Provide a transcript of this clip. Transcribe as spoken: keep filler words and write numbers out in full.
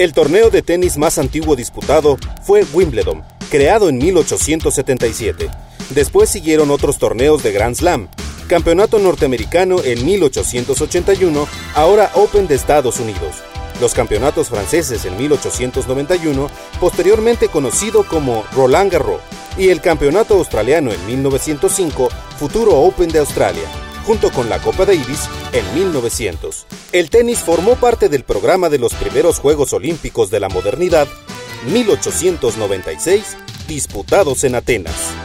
El torneo de tenis más antiguo disputado fue Wimbledon, creado en mil ochocientos setenta y siete. Después siguieron otros torneos de Grand Slam, Campeonato Norteamericano en mil ochocientos ochenta y uno, ahora Open de Estados Unidos, los campeonatos franceses en mil ochocientos noventa y uno, posteriormente conocido como Roland Garros, y el campeonato australiano en mil novecientos cinco, futuro Open de Australia, junto con la Copa Davis en mil novecientos. El tenis formó parte del programa de los primeros Juegos Olímpicos de la modernidad, mil ochocientos noventa y seis, disputados en Atenas.